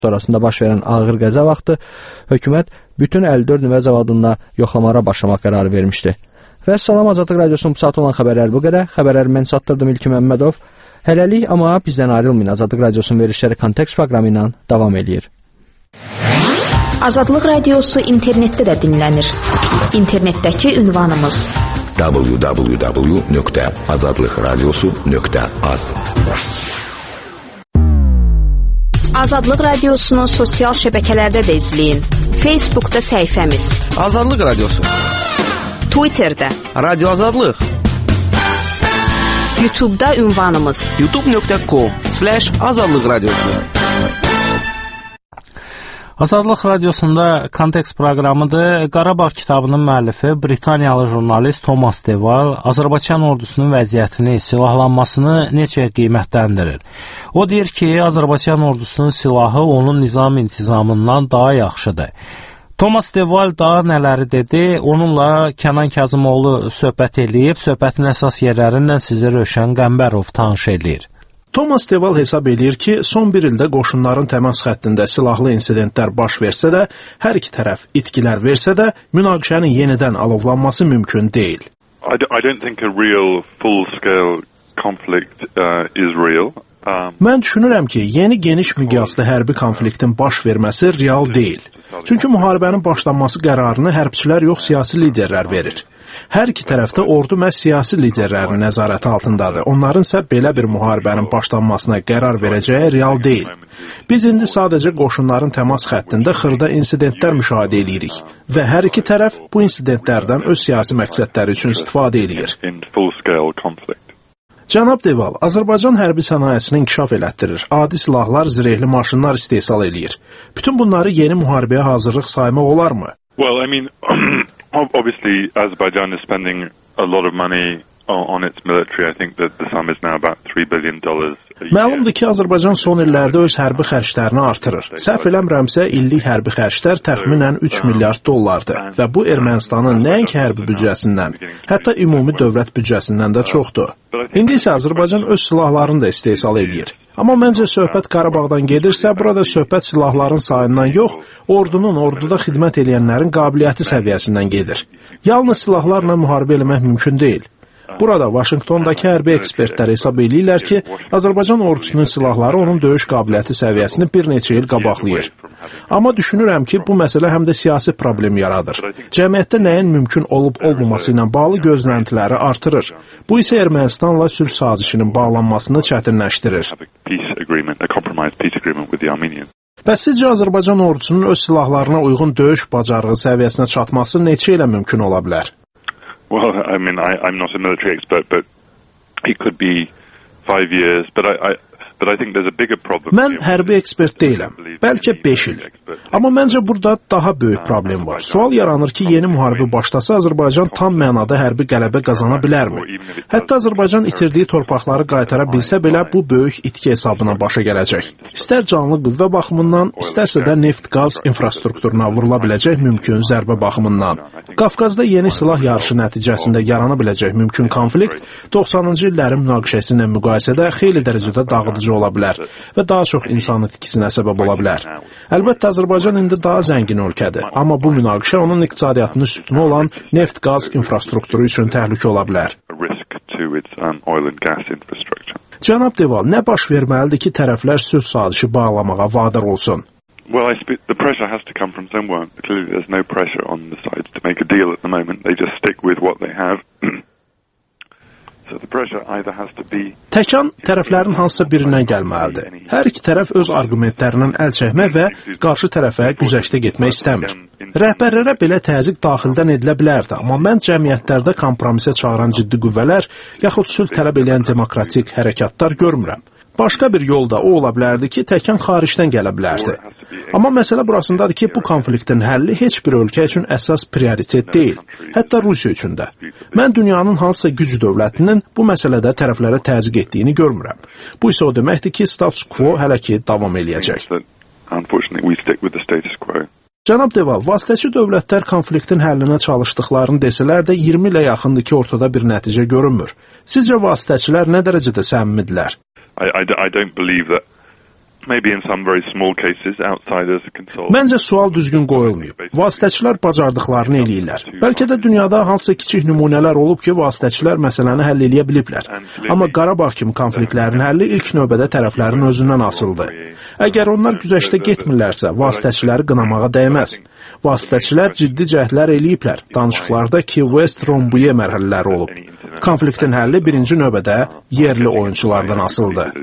Sonrasında baş verən ağır qəza vaxtı hökumət bütün 54 nüvə zavodunda yoxlamalara başlamaq qərarı vermişdi. Və salam, Azadlıq Radiosunun bu saat olan xəbərlər bu qədər. Xəbərləri mən çatdırdım İlkin Məmmədov. Hələlik, amma bizdən ayrılmayın. Azadlıq Radiosunun verilişləri Kontekst proqramı ilə davam eləyir. Azadlıq Radiosu internetdə də dinlənir. İnternetdəki ünvanımız www.azadlıqradiosu.az. Azadlıq Radiosunu sosial şəbəkələrdə də izləyin. Facebookda səhifəmiz Azadlıq Radiosu, Twitterdə Radio Azadlıq, YouTube'da ünvanımız youtube.com/Azadlıq Radiosu. Azadlıq Radiosunda Kontekst proqramıdır. Qarabağ kitabının müəllifi Britaniyalı jurnalist Thomas Deval Azərbaycan ordusunun vəziyyətini, silahlanmasını necə qiymətləndirir? O deyir ki, Azərbaycan ordusunun silahı onun nizam-intizamından daha yaxşıdır. Thomas Deval daha nələri dedi? Onunla Kənan Kazımoğlu söhbət eləyib, söhbətin əsas yerlərindən sizi Rövşən Qəmbərov tanış eləyir. Thomas Deval hesab edir ki, son bir ildə qoşunların təmas xəttində silahlı insidentlər baş versə də, hər iki tərəf itkilər versə də, münaqişənin yenidən alovlanması mümkün deyil. I don't think a real full-scale conflict is real. Mən düşünürəm ki, yeni geniş miqyaslı hərbi konfliktin baş verməsi real deyil. Çünki müharibənin başlanması qərarını hərbçilər yox, siyasi liderlər verir. Hər iki tərəfdə ordu məhz siyasi liderlərin nəzarəti altındadır. Onların isə belə bir müharibənin başlanmasına qərar verəcəyi real deyil. Biz indi sadəcə qoşunların təmas xəttində xırda insidentlər müşahidə edirik və hər iki tərəf bu insidentlərdən öz siyasi məqsədləri üçün istifadə edir. Cənab Deval, Azərbaycan hərbi sənayesini inkişaf elətdirir, adi silahlar, zirehli maşınlar istehsal eləyir. Bütün bunları yeni müharibəyə hazırlıq saymaq olarmı? Well, I mean, obviously Azerbaijan is spending a lot of money on its military. I think that the sum is now about $3 billion. Məlumdur ki, Azərbaycan son illərdə öz hərbi xərclərini artırır. Səhv eləmirəmsə, illik hərbi xərclər təxminən 3 milyard dollardır və bu Ermənistanın nəinki hərbi büdcəsindən, hətta ümumi dövlət büdcəsindən də çoxdur. İndi isə Azərbaycan öz silahlarını da istehsal edir. Amma məncə söhbət Qarabağdan gedirsə, burada söhbət silahların sayından yox, ordunun, orduda xidmət edənlərin qabiliyyəti səviyyəsindən gedir. Yalnız silahlarla müharibə eləmək mümkün deyil. Burada Vaşinqtondakı hərbi ekspertlər hesab edirlər ki, Azərbaycan ordusunun silahları onun döyüş qabiliyyəti səviyyəsini bir neçə il qabaqlayır. Amma düşünürəm ki, bu məsələ həm də siyasi problem yaradır. Cəmiyyətdə nəyin mümkün olub-olmaması ilə bağlı gözləntiləri artırır. Bu isə Ermənistanla sülh sazişinin bağlanmasını çətinləşdirir. Bəs sizcə Azərbaycan ordusunun öz silahlarına uyğun döyüş bacarığı səviyyəsinə çatması neçə ilə mümkün ola bilər? Well, I mean, I'm not a military expert, but it could be 5 years, but I think there's a bigger problem. Mən hərbi ekspert deyiləm. Bəlkə 5 il. Amma məncə burada daha böyük problem var. Sual yaranır ki, yeni müharibə başlasa Azərbaycan tam mənada hərbi qələbə qazana bilərmi? Hətta Azərbaycan itirdiyi torpaqları qaytara bilsə belə bu böyük itki hesabına başa gələcək. İstər canlı qüvvə baxımından, istərsə də neft-qaz infrastrukturuna vurula biləcək mümkün zərbə baxımından. Qafqazda yeni silah yarışı nəticəsində yarana biləcək mümkün konflikt 90-cı illərin münaqişəsi ilə müqayisədə xeyli dərəcədə dağıdıcı ola bilər və daha çox insan itkisinə səbəb ola bilər. Əlbəttə, Azərbaycan indi daha zəngin ölkədir, amma bu münaqişə onun iqtisadiyyatının sütunu olan neft-qaz infrastrukturu üçün təhlükə ola bilər. Cənab Deval, nə baş verməlidir ki, tərəflər sülh sazişi bağlamağa vadar olsun? Well, the pressure has to come from somewhere. Clearly, there's no pressure on the sides to make a deal at the moment. They just stick with what they have. So the pressure either has to be. Təkan tərəflərin hansısa birindən gəlməlidir. Hər iki tərəf öz arqumentlərindən əl çəkmək və qarşı tərəfə güzəştə getmək istəmir. Rəhbərlərə belə təzyiq daxildən edilə bilərdi, amma mən cəmiyyətlərdə kompromisə çağıran ciddi qüvvələr yaxud sülh tələb edən demokratik hərəkatlar görmürəm. Başqa bir yolda o ola bilərdi ki, təkan xaricdən gələ bilərdi. Amma məsələ burasındadır ki, bu konfliktin həlli heç bir ölkə üçün əsas prioritet deyil, hətta Rusiya üçün də. Mən dünyanın hansısa güc dövlətinin bu məsələdə tərəflərə təzyiq etdiyini görmürəm. Bu isə o deməkdir ki, status quo hələ ki davam eləyəcək. Cənab Deval, vasitəçi dövlətlər konfliktin həllinə çalışdıqlarını desələr də 20 ilə yaxındır ki, ortada bir nəticə görünmür. Sizcə vasitəçilər nə dərəcədə səmimidirlər? I don't believe that Məncə sual düzgün qoyulmayıb. Vasitəçilər bacardıqlarını eləyirlər. Bəlkə də dünyada hansısa kiçik nümunələr olub ki, vasitəçilər məsələni həll edə biliblər. Amma Qarabağ kimi konfliktlərin həlli ilk növbədə tərəflərin özündən asılıdır. Əgər onlar güzəştə getmirlərsə, vasitəçiləri qınamağa dəyməz. Vasitəçilər ciddi cəhdlər eləyiblər. Danışıqlarda Key West, Rambouillet mərhələləri olub. Konfliktin həlli birinci növbədə yerli oyunçulardan asılıdır.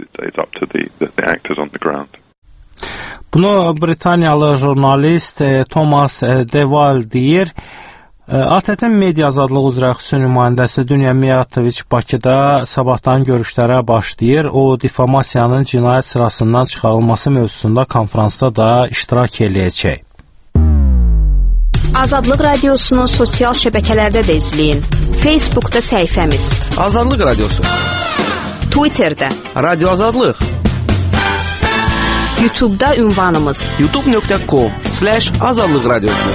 Bunu Britaniyalı jurnalist Thomas Deval deyir. ATƏT-in media azadlığı üzrə xüsusi nümayəndəsi Dünya Miyatoviç Bakıda sabahdan görüşlərə başlayır. O, difamasiyanın cinayət sırasından çıxarılması mövzusunda konfransda da iştirak eləyəcək. Azadlıq Radiosunu sosial şəbəkələrdə də izləyin. Facebookda səhifəmiz Azadlıq Radiosu, Twitterdə Radio Azadlıq, YouTube'da ünvanımız youtube.com/azadlıq radiosu.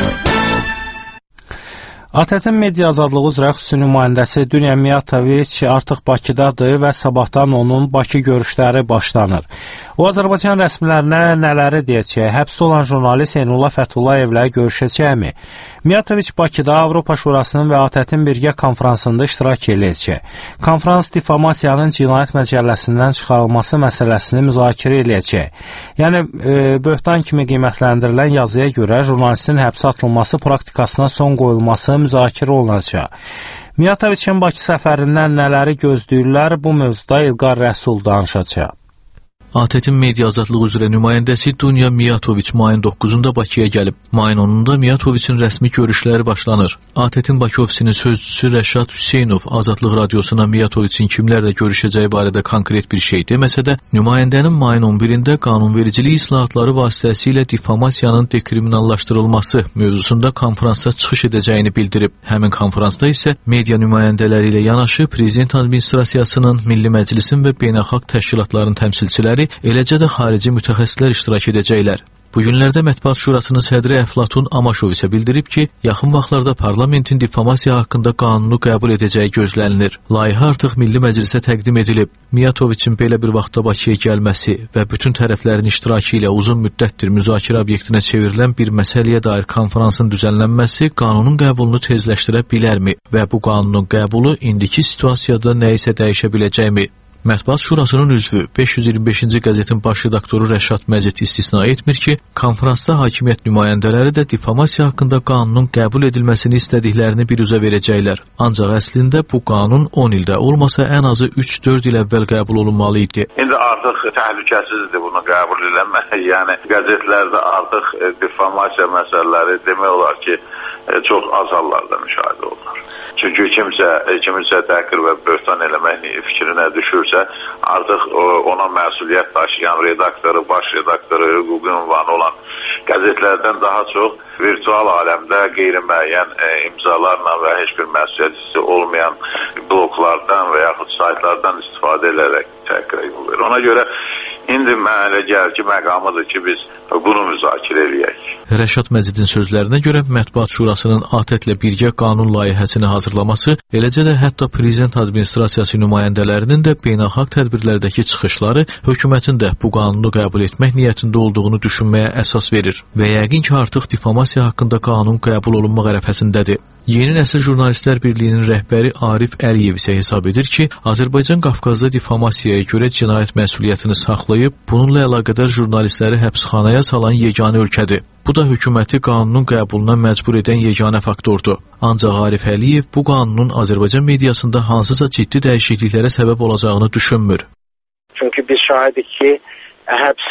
ATƏT-in media azadlığı üzrə xüsusi nümayəndəsi Dünya Miyatoviç artıq Bakıdadır və sabahdan onun Bakı görüşləri başlanır. O, Azərbaycan rəsmilərinə nələri deyəcək? Həbsdə olan jurnalist Eynullah Fətullayevlə görüşəcəkmi? Miyatoviç Bakıda Avropa Şurasının və ATƏT-in birgə konfransında iştirak edəcək. Konfrans difamasiyanın cinayət məcəlləsindən çıxarılması məsələsini müzakirə edəcək. Yəni, böhtan kimi qiymətləndirilən yazıya görə jurnalistin həbsə atılması praktikasına son qoyulması müzakirə olunacaq. Miyatoviçin Bakı səfərindən nələri gözləyirlər? Bu mövzuda İlqar Rəsul danışacaq. ATƏT-in media azadlığı üzrə nümayəndəsi Dünya Miyatoviç mayın 9-da Bakıya gəlib. Mayın 10-da Miyatoviçin rəsmi görüşləri başlanır. ATƏT-in Bakı ofisinin sözçüsü Rəşad Hüseynov Azadlıq Radiosuna Miyatoviçin kimlərlə görüşəcəyi barədə konkret bir şey deməsə də, nümayəndənin mayın 11-də qanunvericilik islahatları vasitəsilə difamasiyanın dekriminallaşdırılması mövzusunda konfransa çıxış edəcəyini bildirib. Həmin konfransda isə media nümayəndələri ilə yanaşı Prezident Administrasiyasının, Milli Məclisin və beynəlxalq təşkilatların təmsilçiləri, eləcə də xarici mütəxəssislər iştirak edəcəklər. Bu günlərdə Mətbuat Şurasının sədri Əflatun Amaşov isə bildirib ki, yaxın vaxtlarda parlamentin difamasiya haqqında qanunu qəbul edəcəyi gözlənilir. Layihə artıq Milli Məclisə təqdim edilib. Miyatoviçin belə bir vaxtda Bakıya gəlməsi və bütün tərəflərin iştirakı ilə uzun müddətdir müzakirə obyektinə çevrilən bir məsələyə dair konfransın düzənlənməsi qanunun qəbulunu tezləşdirə bilərmi və bu qanunun qəbulu indiki situasiyada nə isə dəyişə biləcəkmi? Mətbuat Şurasının üzvü 525-ci qəzetin baş redaktoru Rəşad Məcid istisna etmir ki, konfransda hakimiyyət nümayəndələri də difamasiya haqqında qanunun qəbul edilməsini istədiklərini biruzə verəcəklər. Ancaq əslində bu qanun 10 ildə olmasa ən azı 3-4 il əvvəl qəbul olunmalı idi. İndi artıq təhlükəsizdir bunu qəbul edilmək. Yəni qəzetlərdə artıq difamasiya məsələləri demək olar ki, çox az hallarda müşahidə olunur. Çünki kimsə təhqir və böhtan eləmək fikrinə düşürsə, artıq ona məsuliyyət daşıyan redaktoru, baş redaktoru, hüquqi ünvanı olan qəzetlərdən daha çox virtual aləmdə qeyri-müəyyən imzalarla və heç bir məsuliyyət hissi olmayan bloklardan və yaxud saytlardan istifadə edərək təhqirə yol verir. Ona görə indi mənə elə gəlir ki, məqamıdır ki, biz bunu müzakirə edək. Rəşad Məcidin sözlərinə görə Mətbuat Şurasının ATƏT-lə birgə qanun layihəsini hazırlaması, eləcə də hətta Prezident Administrasiyası nümayəndələrinin də beynəlxalq tədbirlərdəki çıxışları hökumətin də bu qanunu qəbul etmək niyyətində olduğunu düşünməyə əsas verir və yəqin ki, artıq difamasiya haqqında qanun qəbul olunmaq ərəfəsindədir. Yeni Nəsil Jurnalistlər Birliyinin rəhbəri Arif Əliyev isə hesab edir ki, Azərbaycan Qafqazda difamasiyaya görə cinayət məsuliyyətini saxlayıb, bununla əlaqədar jurnalistləri həbsxanaya salan yeganə ölkədir. Bu da hökuməti qanunun qəbuluna məcbur edən yeganə faktordur. Ancaq Arif Əliyev bu qanunun Azərbaycan mediasında hansısa ciddi dəyişikliklərə səbəb olacağını düşünmür. Çünki biz şahidik ki, həbs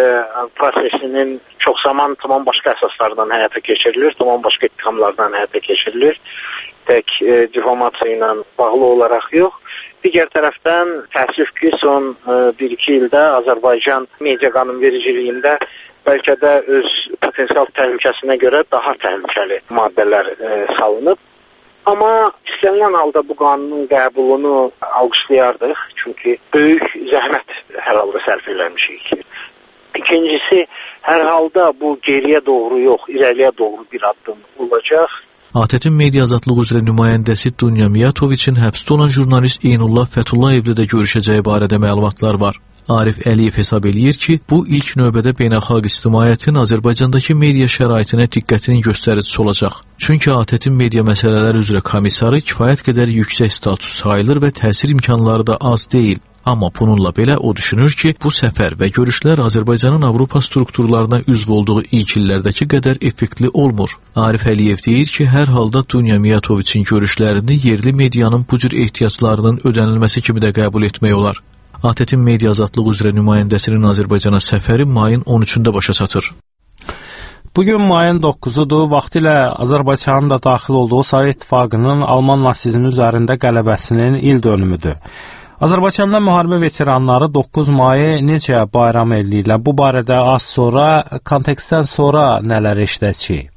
prosesinin çox zaman tamam başqa əsaslardan həyata keçirilir, tamam başqa ittihamlardan həyata keçirilir. Tək difamasiya ilə bağlı olaraq yox. Digər tərəfdən təəssüf ki, son 1-2 ildə Azərbaycan media qanunvericiliyində bəlkə də öz potensial təhlükəsinə görə daha təhlükəli maddələr salınıb. Amma istənilən halda bu qanunun qəbulunu alqışlayardıq. Çünki böyük zəhmət hər halda sərf eləmişik. İkincisi, hər halda bu geriyə doğru yox, irəliyə doğru bir addım olacaq. ATƏT-in media azadlığı üzrə nümayəndəsi Dünya Miyatoviçin həbsdə olan jurnalist Eynullah Fətullayevlə də görüşəcəyi barədə məlumatlar var. Arif Əliyev hesab eləyir ki, bu ilk növbədə beynəlxalq ictimaiyyətin Azərbaycandakı media şəraitinə diqqətinin göstəricisi olacaq. Çünki ATƏT-in media məsələləri üzrə komissarı kifayət qədər yüksək status sayılır və təsir imkanları da az deyil. Amma bununla belə o düşünür ki, bu səfər və görüşlər Azərbaycanın Avropa strukturlarına üzv olduğu ilk illərdəki qədər effektli olmur. Arif Əliyev deyir ki, hər halda Dunya Miyatoviçin görüşlərini yerli medianın bu cür ehtiyaclarının ödənilməsi kimi də qəbul etmək olar. ATƏT-in media azadlığı üzrə nümayəndəsinin Azərbaycana səfəri mayın 13-də başa çatır. Bugün mayın 9-udur. Vaxtilə Azərbaycanın da daxil olduğu Sovet İttifaqının Alman nasizmi üzərində qələbəsinin il dönümüdür. Azərbaycanda müharibə veteranları 9 mayı necə bayram eləyirlər? Bu barədə az sonra, kontekstdən sonra nələr eşidəcəyik?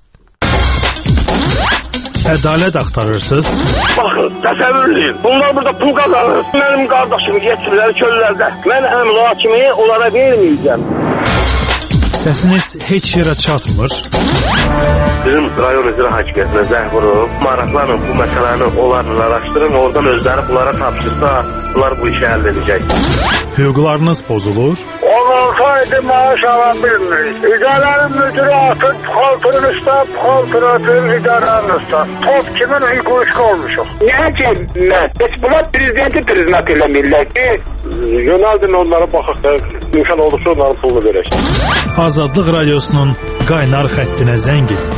Ədalət axtarırsınız? Baxın, təsəvvür edin. Bunlar burada pul qazanır. Mənim qardaşımı yetirlər çöllərdə. Mən əmla kimi onlara verməyəcəm. Səsiniz heç yerə çatmır. Bizim rayon icra hakimiyyətinə zəng vurub, maraqlanın bu məsələni onlarla araşdırın, oradan özləri bunlara tapşırsa, bunlar bu işi həll edəcək. Hüquqlarınız pozulur? Olsaydı maaş ala bilmirik. İdarənin müdürü atın, puxaltının üstə, puxaltını atın, idarənin üstə. Top kimin hüququşqa olmuşuq. Niyə ki, heç bunlar prezidenti priznat eləmirlər ki, yönəldin onlara baxıq da, imkan olursa onların pulunu verək. Azadlıq Radiosunun qaynar xəttinə zəng edin.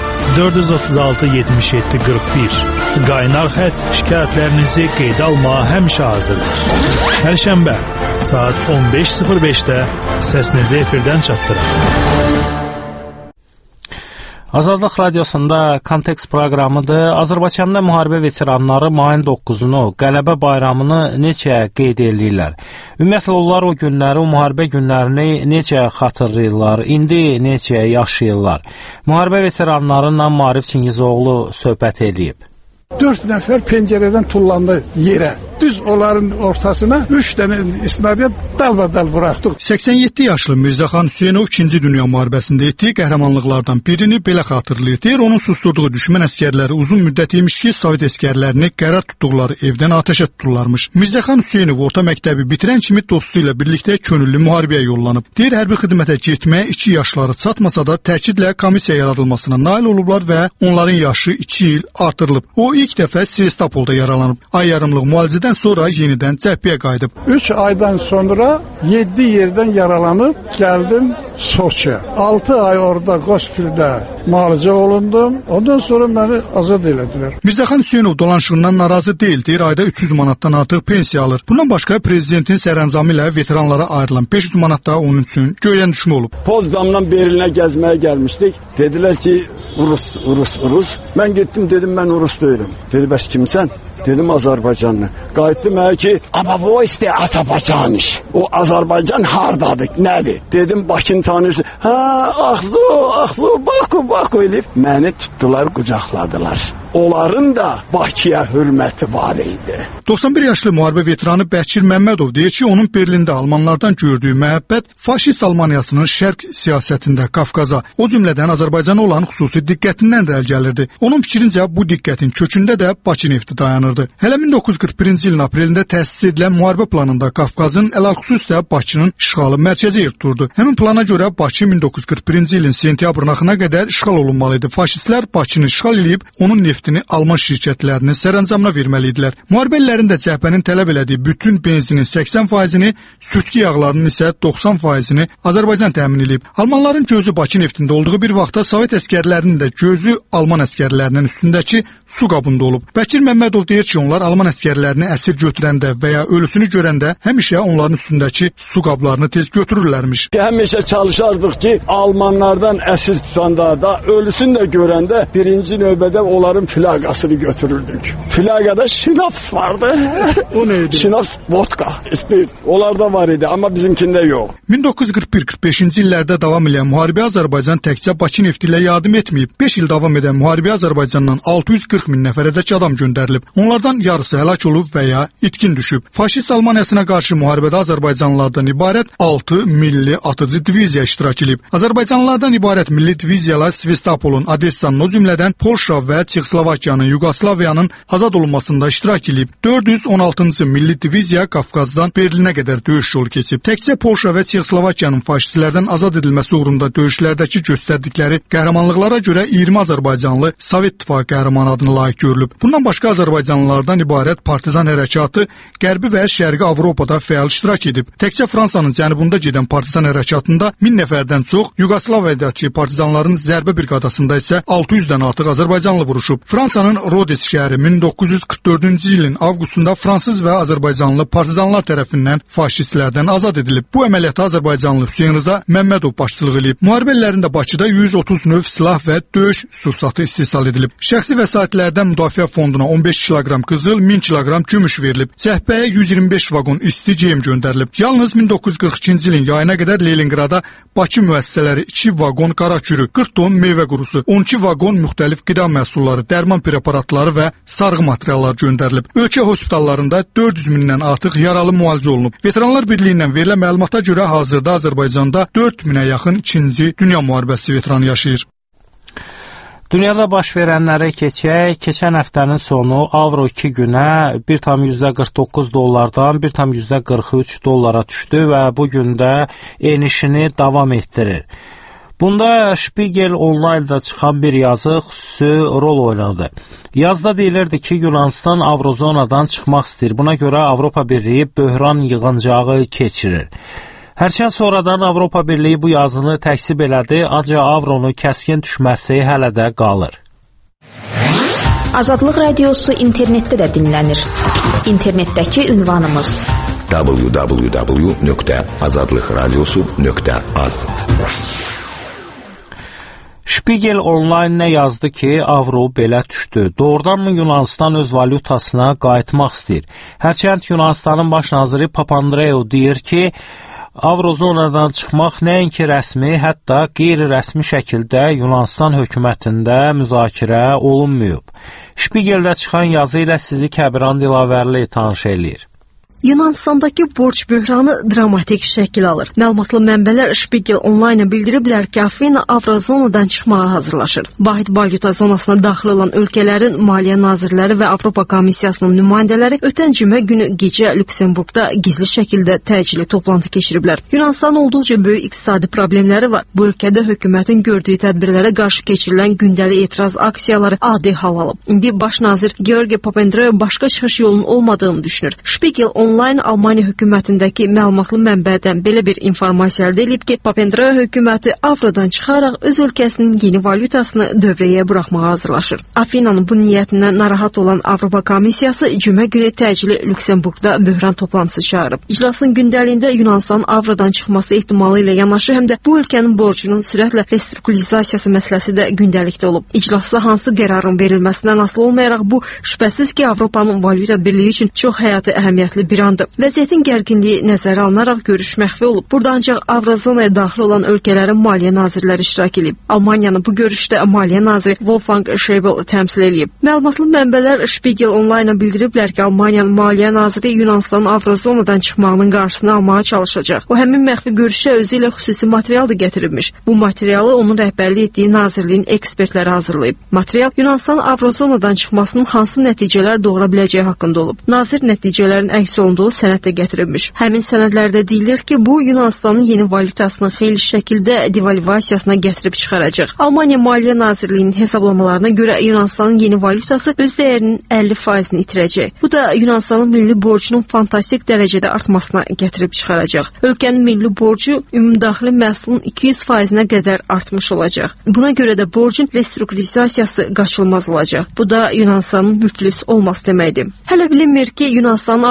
436-77-41. Qaynar xətt şikayətlərinizi qeydə almağa həmişə hazırdır. Pərşənbə saat 15:05-də səsinizi efirdən çatdırın. Azadlıq Radiosunda Kontekst proqramıdır. Azərbaycanda müharibə veteranları mayın 9-unu, qələbə bayramını necə qeyd edirlər? Ümumiyyətlə, onlar o günləri, o müharibə günlərini necə xatırlayırlar? İndi necə yaşayırlar? Müharibə veteranlarıyla Maarif Çingizoğlu söhbət edib. 4 nəfər pəncərədən tullandı yerə. Düz onların ortasına 3 dənə isnadiyyat dalbadal buraxdıq. 87 yaşlı Mirzəxan Hüseynov 2-ci Dünya müharibəsində etdiyi qəhrəmanlıqlardan birini belə xatırlayır. Deyir, onun susturduğu düşmən əsgərləri uzun müddət imiş ki, Sovet əsgərlərini qərar tutduqları evdən atəşə tuturlarmış. Mirzəxan Hüseynov orta məktəbi bitirən kimi dostu ilə birlikdə könüllü müharibəyə yollanıb. Deyir, hərbi xidmətə getməyə 2 yaşları çatmasa da təkidlə komissiya yaradılmasına nail olublar və onların yaşı 2 il artırılıb. O ilk dəfə Sevastopolda yaralanıb. Ay yarımlıq müalicədən sonra yenidən cəbhəyə qayıdıb. 3 aydan sonra 7 yerdən yaralanıb gəldim Soçiyə. 6 ay orada Qospildə müalicə olundum. Ondan sonra məni azad elədilər. Mirzəxan Hüseynov dolanışığından narazı deyil. Deyir, ayda 300 manatdan artıq pensiya alır. Bundan başqa prezidentin sərəncamı ilə veteranlara ayrılan 500 manat da onun üçün göydən düşmə olub. Pozdamdan Berlinə gəzməyə gəlmişdik. Dedilər ki, Rus. Mən getdim, dedim, mən Rus deyiləm. Dedi, bəs kimsən? Dedim, Azərbaycanlı. Qayıtdım ki, amma bu istə Azərbaycanmış. O Azərbaycan hardadır, nədir? Dedim, Bakını tanıyırsın. Axzu, Baku elif. Məni tutdular, qucaqladılar. Onların da Bakıya hürməti var idi. 91 yaşlı müharibə veteranı Bəkir Məmmədov deyir ki, onun Berlində almanlardan gördüyü məhəbbət faşist Almaniyasının şərq siyasətində Qafqaza, o cümlədən Azərbaycana olan xüsusi diqqətindən də əl gəlirdi. Onun fikrincə bu diqqətin kökündə də Bakı nefti dayanırdı. Hələ 1941-ci ilin aprelində təsis edilən müharibə planında Qafqazın ələlxüsus da Bakının işğalı mərkəzi yer tuturdu. Həmin plana görə Bakı 1941-ci ilin sentyabrın axırına qədər işğal olunmalıydı. Faşistlər Bakını işğal edib onun neftini Alman şirkətlərinin sərəncamına verməliydilər. Müharibəlilərin də cəbhənin tələb elədiyi bütün benzinin 80%-ni, sütki yağlarının isə 90%-ni Azərbaycan təmin edib. Almanların gözü Bakı neftində olduğu bir vaxtda Sovet əskərlərinin də gözü Alman əskərlərinin üstündəki su qabında olub. Bəkir Məmmədov deyir ki, onlar Alman əskərlərini əsir götürəndə və ya ölüsünü görəndə həmişə onların üstündəki su qablarını tez götürürlərmiş. Həmişə çalışardıq ki, Almanlardan əsir tutanda da ölüsünü də görəndə birinci növbədə onların filaqasını götürürdük. Filaqada şinaps vardı. O neydi? Şinaps, vodka, spirt. Onlarda var idi, amma bizimkində yox. 1941-45-ci illərdə davam edən müharibə Azərbaycan təkcə Bakı nefti ilə yardım etməyib. 5 il davam edən müharibə Azərbaycandan 640 min nəfərədək adam göndərilib. Onların Onlardan yarısı həlak olub və ya itkin düşüb. Faşist Almaniyasına qarşı müharibədə azərbaycanlılardan ibarət 6 milli atıcı diviziya iştirak edib. Azərbaycanlılardan ibarət milli diviziyalar Sevastopolun, Odessanın, o cümlədən Polşa və Çexoslovakiyanın, Yugoslaviyanın azad olunmasında iştirak edib. 416-cı milli diviziya Qafqazdan Berlinə qədər döyüş yolu keçib. Təkcə Polşa və Çexoslovakiyanın faşistlərdən azad edilməsi uğrunda döyüşlərdəki göstərdikləri qəhrəmanlıqlara görə 20 azərbaycanlı Sovet İttifaqı qəhrəmanı adına layiq görülüb. Bundan başqa azərbaycanlılardan ibarət partizan hərəkatı Qərbi və Şərqi Avropada fəal iştirak edib. Təkcə Fransanın cənubunda gedən partizan hərəkatında 1000 nəfərdən çox, Yugoslaviyadakı partizanların zərbə briqadasında isə 600-dən artıq azərbaycanlı vuruşub. Fransanın Rodes şəhəri 1944-cü ilin avqustunda fransız və azərbaycanlı partizanlar tərəfindən faşistlərdən azad edilib. Bu əməliyyata azərbaycanlı Hüseyn Rza Məmmədov başçılıq edib. Müharibə illərində Bakıda 130 növ silah və döyüş sursatı istehsal edilib. Şəxsi vəsaitlərdən müdafiə fonduna 15 kiloqram qızıl, 1000 kiloqram gümüş verilib. Cəhbəyə 125 vaqon isti geyim göndərilib. Yalnız 1942-ci ilin yayına qədər Leningrada Bakı müəssisələri 2 vaqon qara kürü, 40 ton meyvə qurusu, 12 vaqon müxtəlif qida məhsulları, dərman preparatları və sarğı materiallar göndərilib. Ölkə hospitallarında 400 mindən artıq yaralı müalicə olunub. Veteranlar Birliyindən verilən məlumata görə hazırda Azərbaycanda 4000-ə yaxın 2-ci Dünya müharibəsi veteranı yaşayır. Dünyada baş verənlərə keçək. Keçən həftənin sonu avro 2 günə 1,49 dollardan 1,43 dollara düşdü və bu gün də enişini davam etdirir. Bunda Spiegel Online-da çıxan bir yazı xüsusi rol oynadı. Yazda deyilirdi ki, Yunanistan avrozonadan çıxmaq istəyir. Buna görə Avropa Birliyi böhran yığıncağı keçirir. Hərçənd sonradan Avropa Birliyi bu yazını təksib elədi, ancaq avronu kəskin düşməsi hələ də qalır. Azadlıq Radiosu internetdə də dinlənir. İnternetdəki ünvanımız www.azadlıqradiosu.az. Spiegel Online nə yazdı ki, avro belə düşdü. Doğrudanmı Yunanistan öz valyutasına qayıtmaq istəyir? Hərçənd Yunanistanın baş naziri Papandreou deyir ki, avrozonadan çıxmaq nəinki rəsmi, hətta qeyri-rəsmi şəkildə Yunanistan hökumətində müzakirə olunmayıb. Spiegeldə çıxan yazı ilə sizi Kəbiran Dilavərli tanış eləyir. Yunanistandakı borc böhranı dramatik şəkil alır. Məlumatlı mənbələr Spiegel Online-a bildiriblər ki, Afina avrozonadan çıxmağa hazırlaşır. Vahid valyuta zonasına daxil olan ölkələrin maliyyə nazirləri və Avropa Komissiyasının nümayəndələri ötən cümə günü gecə Lüksemburqda gizli şəkildə təcili toplantı keçiriblər. Yunanistan olduqca böyük iqtisadi problemləri var. Bu ölkədə hökumətin gördüyü tədbirlərə qarşı keçirilən gündəlik etiraz aksiyaları adi hal alıb. İndi baş nazir Georgi Papandreou başqa çıxış yolunun olmadığını düşünür. Spiegel Online Almaniya hökumətindəki məlumatlı mənbədən belə bir informasiya əldə edib ki, Papandreou hökuməti avrodan çıxaraq öz ölkəsinin yeni valyutasını dövrəyə buraxmağa hazırlaşır. Afinanın bu niyyətindən narahat olan Avropa Komissiyası cümə günü təcili Lüksemburqda böhran toplantısı çağırıb. İclasın gündəliyində Yunanistan avrodan çıxması ehtimalı ilə yanaşı həm də bu ölkənin borcunun sürətlə restrukturizasiyası məsələsi də gündəlikdə olub. İclasda hansı qərarın verilməsindən asılı olmayaraq bu şübhəsiz ki, Avropanın valyuta birliyi üçün çox həyati əhəmiyyətli bir andır. Vəziyyətin gərginliyi nəzərə alınaraq görüş məxfi olub. Burada ancaq Avrozonaya daxil olan ölkələrin maliyyə nazirləri iştirak edib. Almaniyanın bu görüşdə maliyyə naziri Wolfgang Schäuble təmsil edib. Məlumatlı mənbələr Spiegel Online-a bildiriblər ki, Almaniyanın maliyyə naziri Yunanistanın Avrozonadan çıxmağının qarşısını almağa çalışacaq. O həmin məxfi görüşə özü ilə xüsusi material da gətiribmiş. Bu materialı onun rəhbərlik etdiyi nazirliyin ekspertləri hazırlayıb. Material Yunanistan Avrozonadan çıxmasının hansı nəticələr doğura biləcəyi haqqında olub. Nazir nəticələrin əks olunduğu sənəddə gətirilmiş. Həmin sənədlərdə deyilir ki, bu Yunanistanın yeni valyutasını xeyli şəkildə devalvasiyasına gətirib çıxaracaq. Almaniya Maliyyə Nazirliyinin hesablamalarına görə Yunanistanın yeni valyutası öz dəyərinin 50%-ni itirəcək. Bu da Yunanistanın milli borcunun fantastik dərəcədə artmasına gətirib çıxaracaq. Ölkənin milli borcu ümumdaxili məhsulun 200%-nə qədər artmış olacaq. Buna görə də borcun restrukturizasiyası qaçılmaz olacaq. Bu da Yunanistanın müflis olması deməkdir. Hələ bilinmir ki, Yunanistanın Avrozona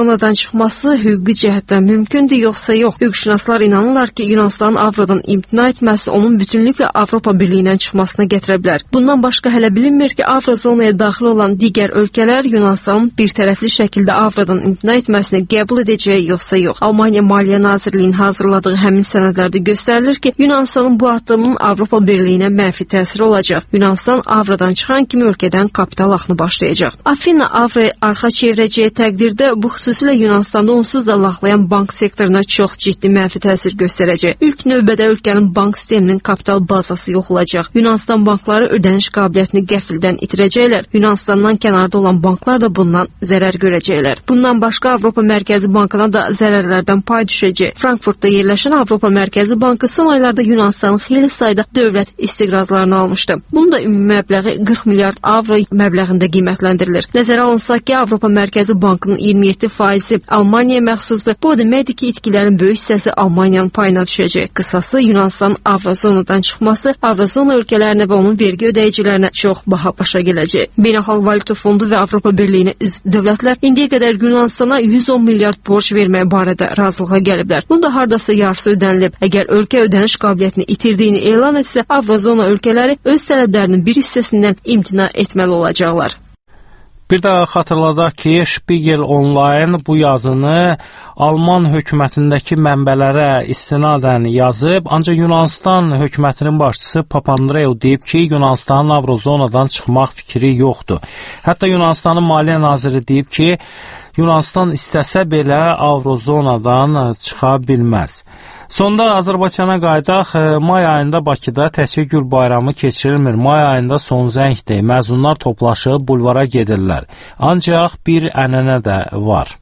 Avrozonadan çıxması hüquqi cəhətdən mümkündür, yoxsa yox? Hüquqşünaslar inanırlar ki, Yunanistanın Avrodan imtina etməsi onun bütünlüklə Avropa Birliyindən çıxmasına gətirə bilər. Bundan başqa hələ bilinmir ki, Avrozonaya daxil olan digər ölkələr Yunanistanın birtərəfli şəkildə Avrodan imtina etməsini qəbul edəcək, yoxsa yox. Almaniya Maliyyə Nazirliyinin hazırladığı həmin sənədlərdə göstərilir ki, Yunanistanın bu addımının Avropa Birliyinə mənfi təsiri olacaq. Yunanistan Avrodan çıxan kimi ölkədən kapital axını başlayacaq. Afina Avroya arxa çevirəcəyi təqdirdə bu xüsusilə Yunanistanda onsuz da laxlayan bank sektoruna çox ciddi mənfi təsir göstərəcək. İlk növbədə ölkənin bank sisteminin kapital bazası yox olacaq. Yunanistan bankları ödəniş qabiliyyətini qəfildən itirəcəklər. Yunanistandan kənarda olan banklar da bundan zərər görəcəklər. Bundan başqa Avropa Mərkəzi Bankına da zərərlərdən pay düşəcək. Frankfurtda yerləşən Avropa Mərkəzi Bankı son aylarda Yunanistanın xeyli sayda dövlət istiqrazlarını almışdı. Bunun da ümumi məbləği 40 milyard avro məbləğində qiymətləndirilir. Nəzərə alınsaq ki, Avropa Mərkəzi Bankının 27% Almaniyaya məxsusdur. Bu deməkdir ki, itkilərin böyük hissəsi Almaniyanın payına düşəcək. Qısası Yunanistanın Avrozonadan çıxması Avrozona ölkələrinə və onun vergi ödəyicilərinə çox baha başa gələcək. Beynəlxalq Valyuta Fondu və Avropa Birliyinə üzv dövlətlər indiyə qədər Yunanistana 110 milyard borc vermək barədə razılığa gəliblər. Bunda hardasa yarısı ödənilib. Əgər ölkə ödəniş qabiliyyətini itirdiyini elan etsə, Avrozona ölkələri öz tələblərinin bir hissəsindən imtina etməli olacaqlar. Bir daha xatırladaq ki, Spiegel Online bu yazını Alman hökumətindəki mənbələrə istinadən yazıb, ancaq Yunanistan hökumətinin başçısı Papandreou deyib ki, Yunanistanın Avrozonadan çıxmaq fikri yoxdur. Hətta Yunanistanın Maliyyə Naziri deyib ki, Yunanistan istəsə belə Avrozonadan çıxa bilməz. Sonda Azərbaycana qayıdaq. May ayında Bakıda təkcə Gül bayramı keçirilmir. May ayında son zəngdir. Məzunlar toplaşıb bulvara gedirlər. Ancaq bir ənənə də var.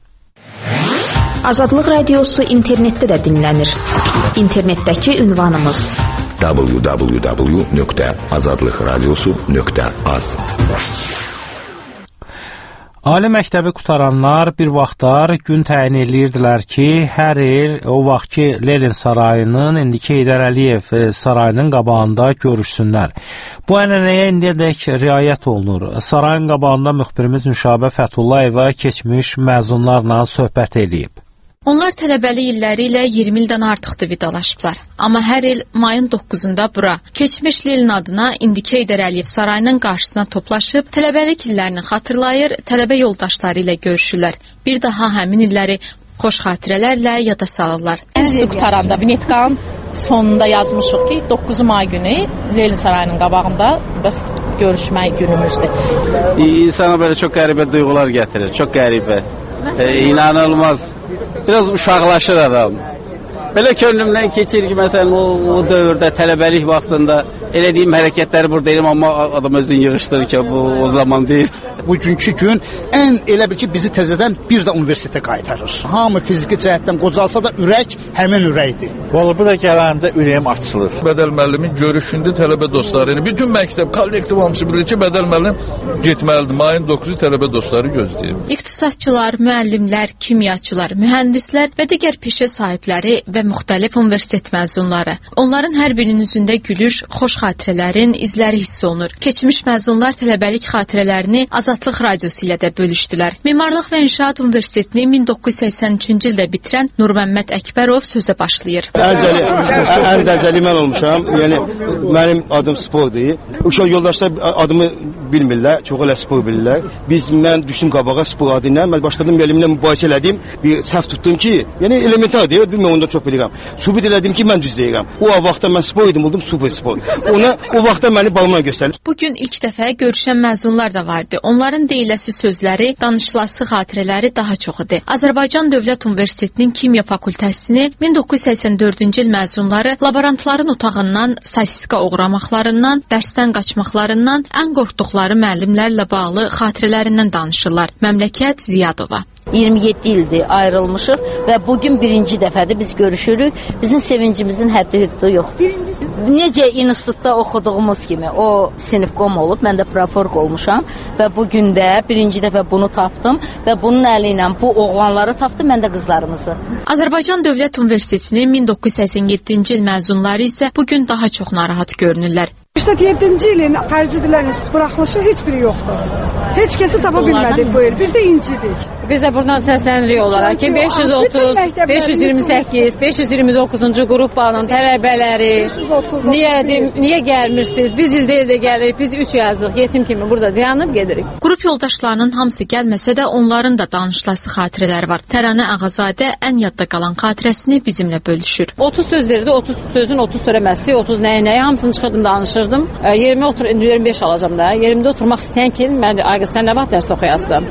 Azadlıq radiosu internetdə də dinlənir. İnternetdəki ünvanımız www.azadlıqradiosu.az. Ali məktəbi qutaranlar bir vaxtlar gün təyin edirdilər ki, hər il o vaxt ki, Lenin sarayının, indiki Heydər Əliyev sarayının qabağında görüşsünlər. Bu ənənəyə indiyədək riayət olunur. Sarayın qabağında müxbirimiz Nüşabə Fətullayeva keçmiş məzunlarla söhbət edib. Onlar tələbəlik illəri ilə 20 ildən artıqdır vidalaşıblar. Amma hər il mayın 9-da bura, keçmiş Lenin adına indiki Heydər Əliyev sarayının qarşısına toplaşıb, tələbəlik illərini xatırlayır, tələbə yoldaşları ilə görüşürlər. Bir daha həmin illəri xoş xatirələrlə yada salırlar. Enstitü qutaranda Vinetkanın sonunda yazmışıq ki, 9 may günü Lenin sarayının qabağında bəs görüşmək günümüzdür. İnsana belə çox qəribə duyğular gətirir, çox qəribə, inanılmaz. Biraz uşaqlaşır adam. Belə könlümdən keçir ki, məsələn, o dövrdə, tələbəlik vaxtında elədiyim hərəkətləri burada eləyim, amma adam özünü yığışdırır ki, bu o zaman deyil. Bugünkü gün ən elə bil ki, bizi təzədən bir də universitetə qaytarır. Hamı fiziki cəhətdən qocalsa da ürək həmin ürəkdir. Vallahi burada gələndə ürəyim açılır. Bədəl müəllimin görüşündə tələbə dostları, yəni bütün məktəb, kollektiv hamısı bilir ki, Bədəl müəllim getməlidir. Mayın 9-u tələbə dostları gözləyir. İqtisadçılar, müəllimlər, kimyaçılar, mühəndislər və digər peşə sahibləri və müxtəlif universitet məzunları. Onların hər birinin üzündə gülüş, xoş xatirələrin izləri hiss olunur. Keçmiş məzunlar tələbəlik xatirələrini Azadlıq radiosu ilə də bölüşdülər. Memarlıq və İnşaat Universitetini 1983-cü ildə bitirən Nurməmməd Əkbərov sözə başlayır. Ən dərəcəli mən olmuşam. Yəni mənim adım spordur. Uşaq yoldaşlar adımı bilmirlər, çox elə spor bilirlər. Mən düşdüm qabağa spor adı ilə, mən başladım müəllimlə mübahisə elədim. Bir səhv tutdum ki, yəni elementardır, bilmirəm ondan çox bilirəm. Sübut elədim ki, mən düz deyirəm. O vaxtda mən spor idim, oldum super spor. Ona o vaxtda məni balımla göstərir. Bugün ilk dəfə görüşən məzunlar da vardı. Onların deyiləsi sözləri, danışılası xatirələri daha çox idi. Azərbaycan Dövlət Universitetinin Kimya Fakültəsini 1984-cü il məzunları laborantların otağından, sasiska uğramaqlarından, dərsdən qaçmaqlarından, ən qorxduqları müəllimlərlə bağlı xatirələrindən danışırlar. Məmləkət Ziyadova. 27 ildir ayrılmışıq və bugün birinci dəfədir biz görüşürük. Bizim sevincimizin həddi-hüddu yoxdur. Necə institutda oxuduğumuz kimi o sinifqom olub, mən də proforq olmuşam və bugün də birinci dəfə bunu tapdım və bunun əli ilə bu oğlanları tapdım, mən də qızlarımızı. Azərbaycan Dövlət Universitetinin 1987-ci il məzunları isə bugün daha çox narahat görünürlər. 87-ci ilin xarici dillərin buraxılışı heç biri yoxdur. Heç kəsi tapa bilmədik bu il. Biz də incidik. Biz də buradan səslənirik olaraq ki, 530, 528, 529-cu qrupanın tələbələri niyə gəlmirsiniz? Biz ildə gəlirik, biz 3 yazıq, yetim kimi burada dayanıb gedirik. Qrup yoldaşlarının hamısı gəlməsə də onların da danışılası xatirələri var. Təranə Ağazadə ən yadda qalan xatirəsini bizimlə bölüşür. 30 söz verdi, 30 sözün 30 törəməsi, 30 nəyə hamısını çıxırdım, danışırdım. Yerimə otur, 25 alacağım da. Yerimdə oturmaq istəyən ki, mən Aygız, sən nə vaxt dərs oxuyasın?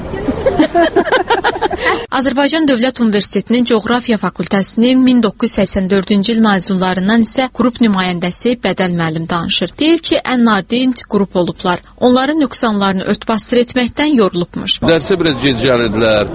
Azərbaycan Dövlət Universitetinin Coğrafiya Fakültəsinin 1984-cü il məzunlarından isə qrup nümayəndəsi Bədəl müəllim danışır. Deyir ki, ən nadinc qrup olublar. Onların nöqsanlarını ört-basdır etməkdən yorulubmuş. Dərsə biraz gec gəlirdilər,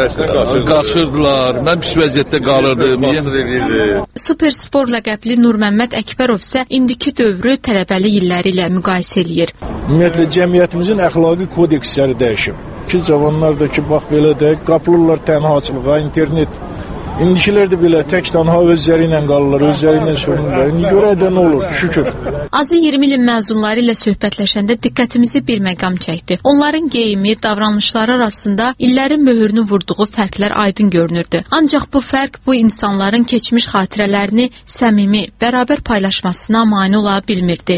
qaçırdılar, mən pis vəziyyətdə qalırdım. Superspor ləqəbli Nurməmməd Əkbərov isə indiki dövrü tələbəlik illəri ilə müqayisə eləyir. Ümumiyyətlə, cəmiyyətimizin əxlaqi kodeksləri dəyişib. Ki, cavanlar da ki, bax belə də qapılırlar tənhaçılığa, internet. İndikilər də belə tək-tənha özləri ilə qalırlar, özləri ilə sürünürlər. İndi görək də nə olur, şükür. Azı 20 ilin məzunları ilə söhbətləşəndə diqqətimizi bir məqam çəkdi. Onların geyimi, davranışları arasında illərin möhürünü vurduğu fərqlər aydın görünürdü. Ancaq bu fərq bu insanların keçmiş xatirələrini səmimi, bərabər paylaşmasına mane ola bilmirdi.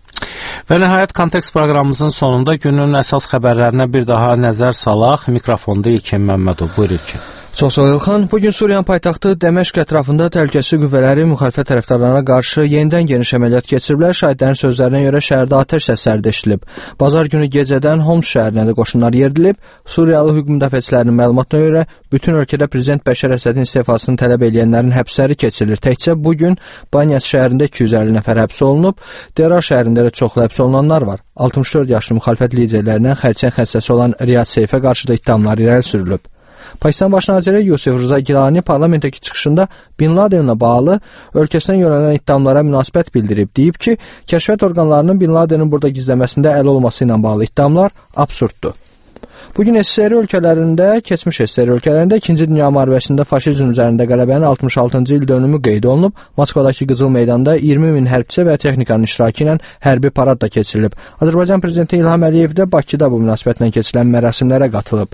Və nəhayət kontekst proqramımızın sonunda günün əsas xəbərlərinə bir daha nəzər salaq. Mikrofonda İlkin Məmmədov, buyurur ki. Çox sağ ol İlxan. Bugün Suriyanın paytaxtı Dəməşq ətrafında təhlükəsizlik qüvvələri müxalifət tərəfdarlarına qarşı yenidən geniş əməliyyat keçiriblər. Şahidlərin sözlərinə görə şəhərdə atəş səsləri də eşidilib. Bazar günü gecədən Homs şəhərinə də qoşunlar yeridilib. Suriyalı hüquq müdafiəçilərinin məlumatına görə bütün ölkədə prezident Bəşər Əsədin istifasını tələb edənlərin həbsləri keçirilir. Təkcə bugün Banyas şəhərində 250 nəfər həbs olunub. Dera şəhərində də çoxlu həbs olunanlar var. 64 yaşlı müxalifət liderlərindən xərçəng xəstəsi olan Riyad Seyfə qarşı da ittihamlar irəli sürülüb. Pakistan Baş naziri Yusuf Rıza Gilani parlamentdəki çıxışında Bin Ladenlə bağlı ölkəsinə yönələn ittihamlara münasibət bildirib. Deyib ki, kəşfiyyat orqanlarının Bin Ladenin burada gizləməsində əl olması ilə bağlı ittihamlar absurddur. Bugün SSR ölkələrində, keçmiş SSR ölkələrində 2-ci Dünya müharibəsində faşizm üzərində qələbənin 66-cı il dönümü qeyd olunub. Moskvadakı Qızıl meydanda 20 min hərbçi və texnikanın iştirakı ilə hərbi parad da keçirilib. Azərbaycan prezidenti İlham Əliyev də Bakıda bu münasibətlə keçirilən mərasimlərə qatılıb.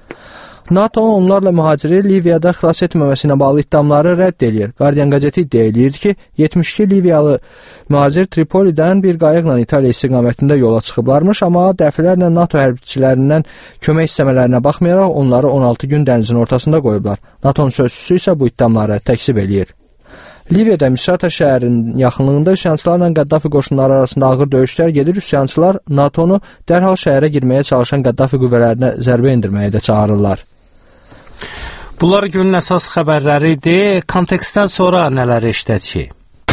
NATO onlarla mühaciri Liviyada xilas etməməsinə bağlı ittihamları rədd edir. Guardian qəzeti iddia edir ki, 72 Liviyalı mühacir Tripolidən bir qayıqla İtaliya istiqamətində yola çıxıblarmış, amma dəfələrlə NATO hərbçilərindən kömək istəmələrinə baxmayaraq onları 16 gün dənizin ortasında qoyublar. NATO'nun sözçüsü isə bu ittihamları təkzib eləyir. Liviyada Misrata şəhərinin yaxınlığında üsyançılarla Qəddafi qoşunları arasında ağır döyüşlər gedir. Üsyançılar NATO'nu dərhal şəhərə girməyə çalışan Qəddafi qüvvələrinə zərbə endirməyə də çağırırlar. Bunlar günün əsas xəbərləri idi. Kontekstdən sonra nələr eşidəcəyik?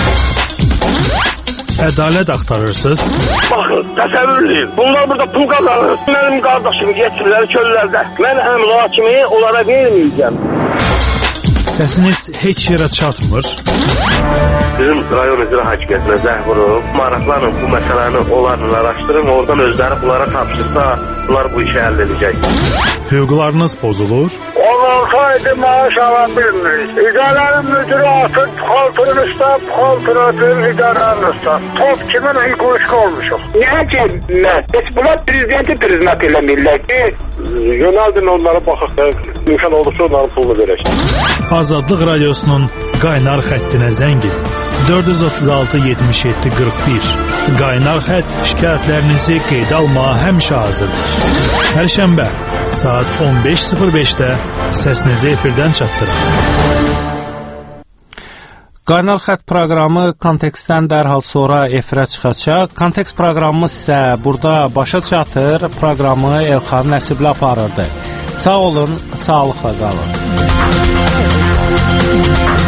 Ədalət axtarırsınız? Baxın, təsəvvür edin. Bunlar burada pul qazanır. Mənim qardaşım yetirlər çöllərdə. Mən həmin o kimi onlara verməyəcəm. Səsiniz heç yerə çatmır. Bizim rayon icra hakimiyyətinə zəng vurub, maraqlanın bu məsələni onlarla araşdırın, oradan özləri bunlara tapşırsa, bunlar bu işi həll edəcək. Hüquqlarınız pozulur? 16 aydır maaş ala bilmirik. İdarənin müdürü atıb, xaltının üstə, xaltını ötürür idarənin üstə. Top kimin hüquq olmuşuq. Niyə ki, heç bunlar prezidenti priznat eləmirlər ki, yönəldin onlara baxaq da, imkan olduqca onların pulunu verək. Azadlıq Radiosunun qaynar xəttinə zəng edin. 436-77-41. Qaynar xətt şikayətlərinizi qeydə almağa həmişə hazırdır. Hər şənbə saat 15:05-də səsinizi efirdən çatdırın. Qaynar xətt proqramı kontekstdən dərhal sonra efirə çıxacaq. Kontekst proqramımız isə burada başa çatır. Proqramı Elxan Nəsibli aparırdı. Sağ olun, sağlıqla qalın.